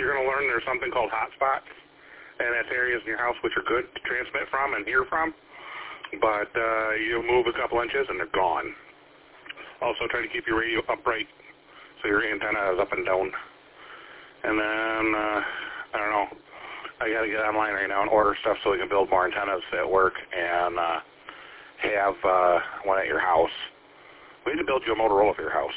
you're going to learn there's something called hotspots, and that's areas in your house which are good to transmit from and hear from, but you move a couple inches and they're gone. Also, try to keep your radio upright so your antenna is up and down. And then, I don't know, I got to get online right now and order stuff so we can build more antennas at work and have one at your house. We need to build you a Motorola for your house.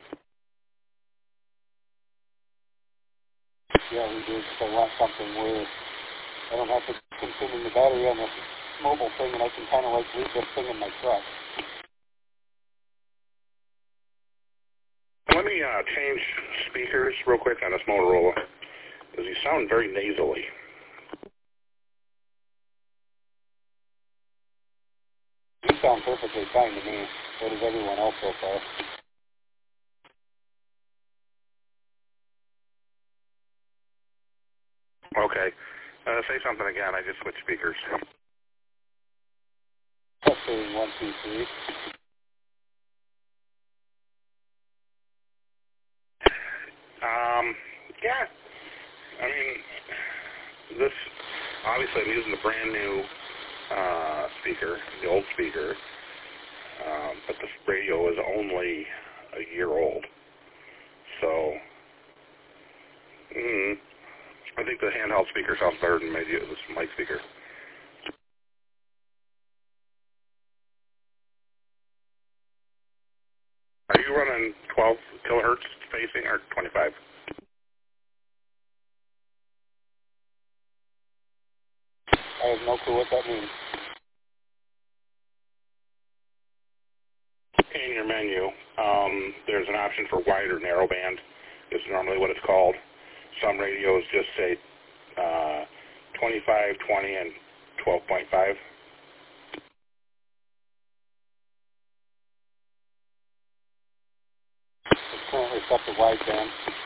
Yeah, we do. So I want something where I don't have to consume the battery on this mobile thing, and I can kind of like leave this thing in my truck. Let me change speakers real quick on this Motorola, because you sound very nasally. You sound perfectly fine to me. So does everyone else so far. Okay. Say something again. I just switched speakers. Testing 1, 2, 3. Yeah. I mean, this, obviously I'm using the brand new speaker, the old speaker, but this radio is only a year old. So, I think the handheld speaker sounds better than maybe this mic speaker. Are you running 12 kilohertz spacing or 25? I have no clue what that means. In your menu, there's an option for wide or narrow band. Is normally what it's called. Some radios just say 25, 20, and 12.5. It's currently set to wideband.